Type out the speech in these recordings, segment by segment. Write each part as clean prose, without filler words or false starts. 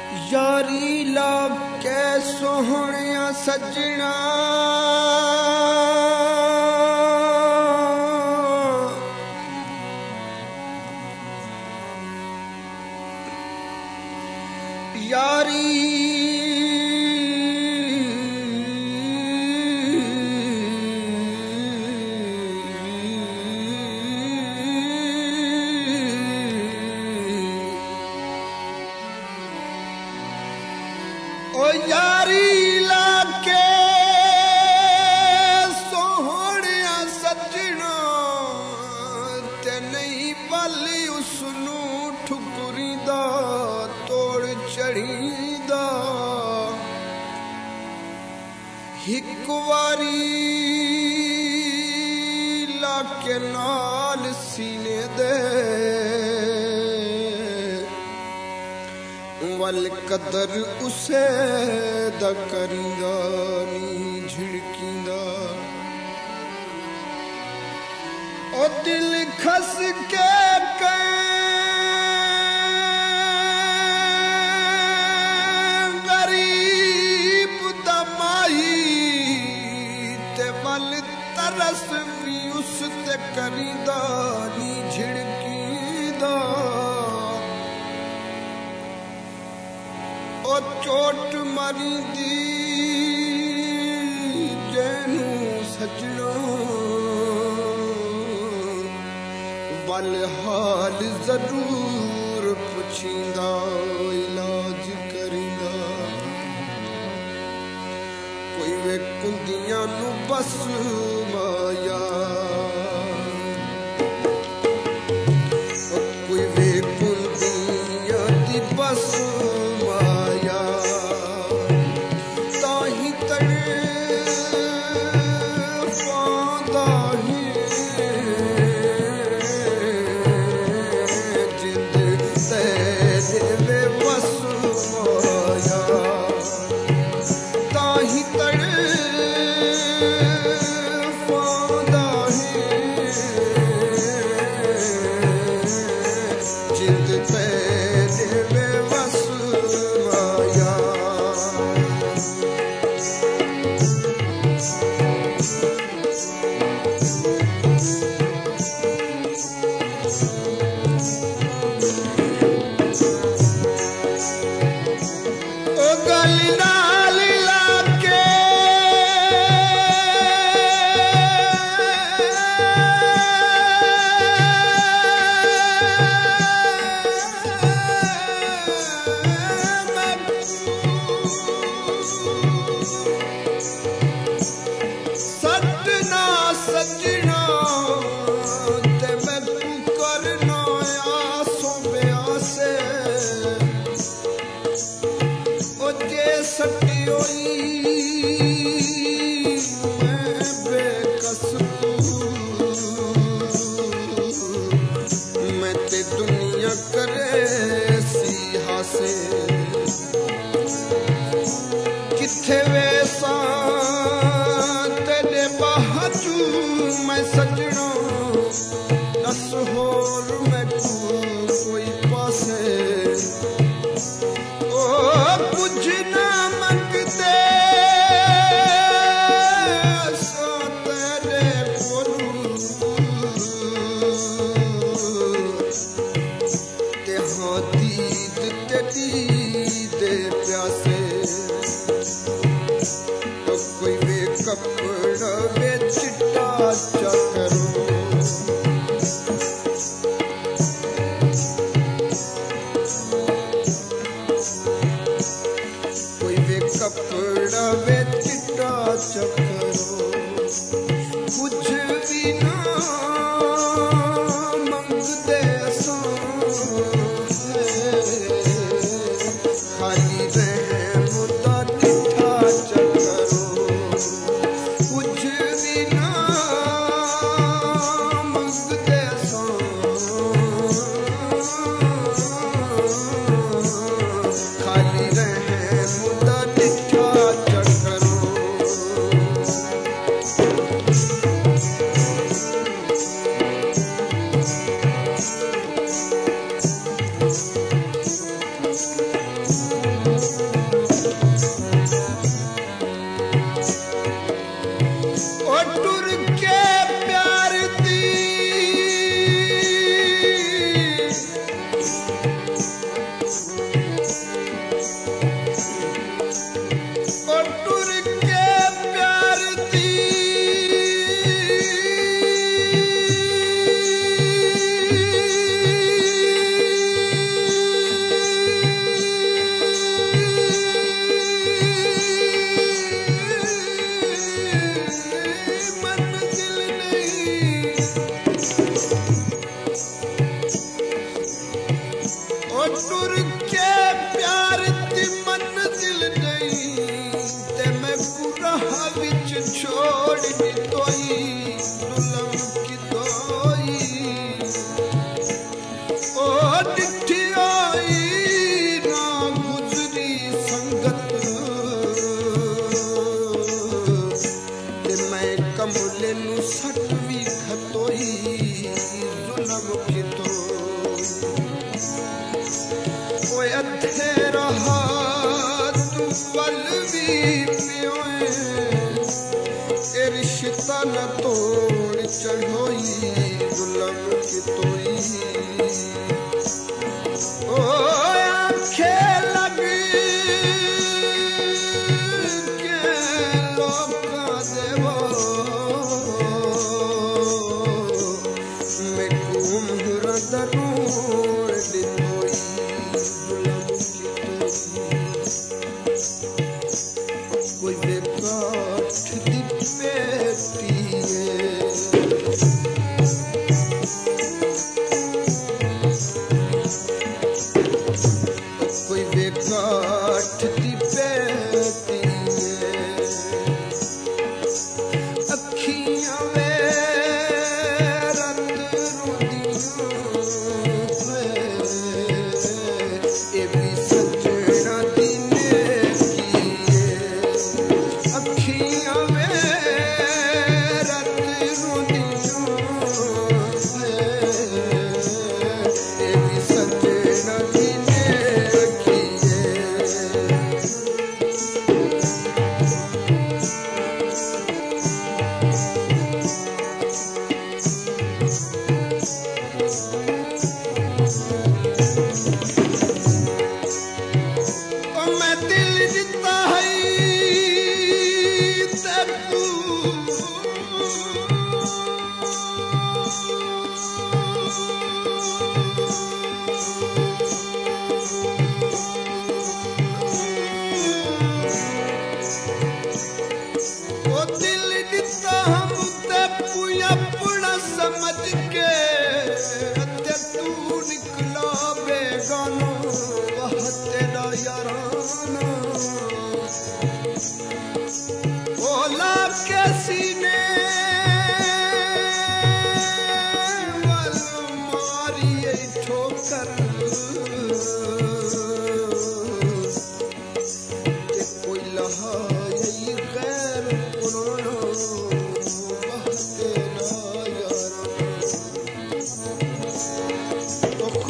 यारी लाग के सोहणिया सजना यारी ओ यारी लाके सोहणिया सजना ते नहीं पाली उसनू ठुकरी दा तोड़ चढ़ी दा हिक वारी लाके नाल सीने दे वल कदर उसे दा करिंदा नी झिड़किंदा ओ दिल खस के गरीब दमाई ते वल तरस भी उस ते करिंदा नी झिड़किंदा ओ चोट मारी दी जैनू सजना वल हाल जरूर पुछींदा इलाज करिंदा कोई वे कुंदियां नू बस माया कोई वे कुंदियां दी बस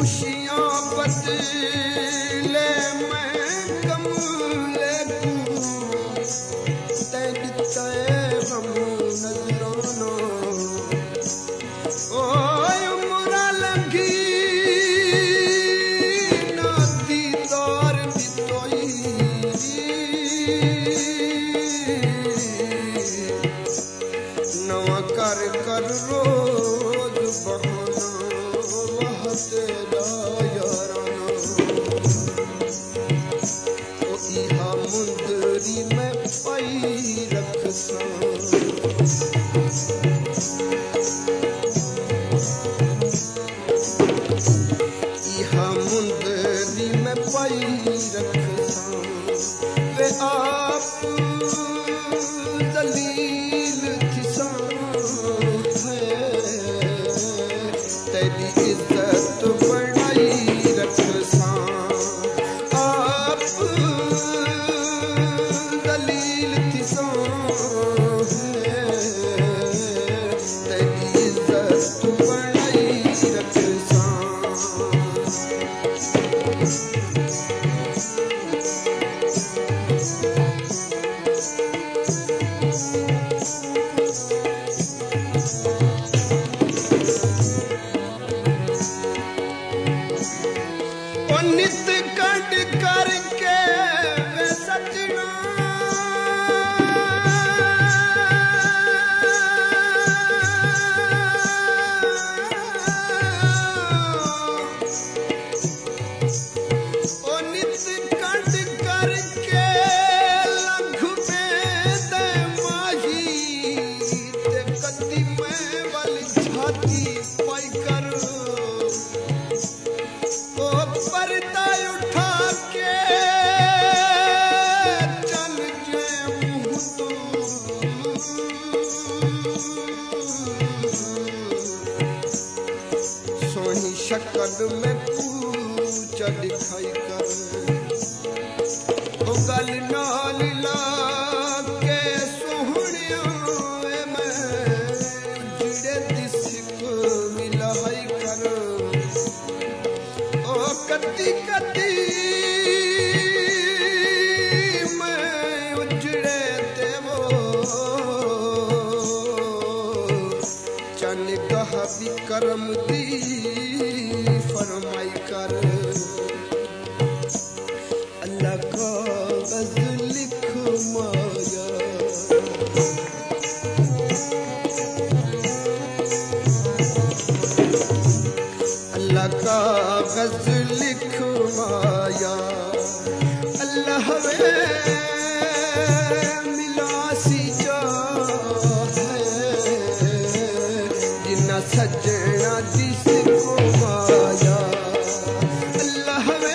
खुशियां बदले मैं गम लेकू तेरी गम नजराना ओए उमरा लंघी ना दीदार दितोई नवा कर कर रोज बहाना वह तेरा याराना ओ इहा मुंदरी में पाई रखसा इहा मुंदरी में पाई रखसा वे आप दलील तेरी इज्जत बढ़ाई रखसा आप दलील थिसा तेरी इज्जत बढ़ाई रखसा नित कट करके वे सजना ओ नित कट करके लघु बेद माही ते कदी में वाली छाती पाई कर पर्दा उठा के चल जाए मुँह तो सोही शक्ल में पूछा दिखाई कर ओ गल नाल लाके सोहणिया मैं जिड़े दिसक मिलाई कर कती कती मैं उजड़े देवो चन कहा भी करम दी फरमाई कर अल्लाह का गज़ल लिख माया अल्लाह का गज़ल लिख माया अल्लाह वे मिला सी जा है जिन्ना सजना दिस को माया अल्लाह वे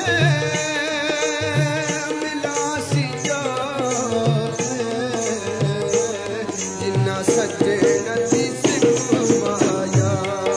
मिला सी जा है जिन्ना सजना दिस को माया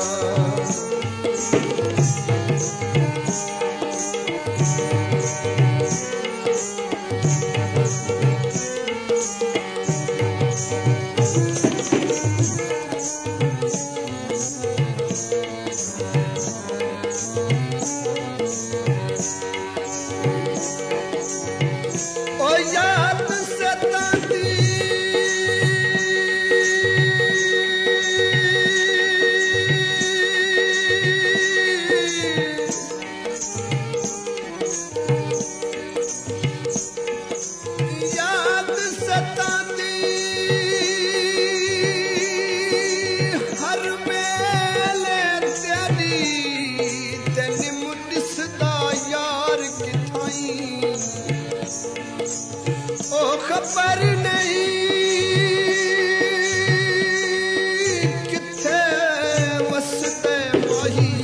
खबर नहीं किथे वसते माही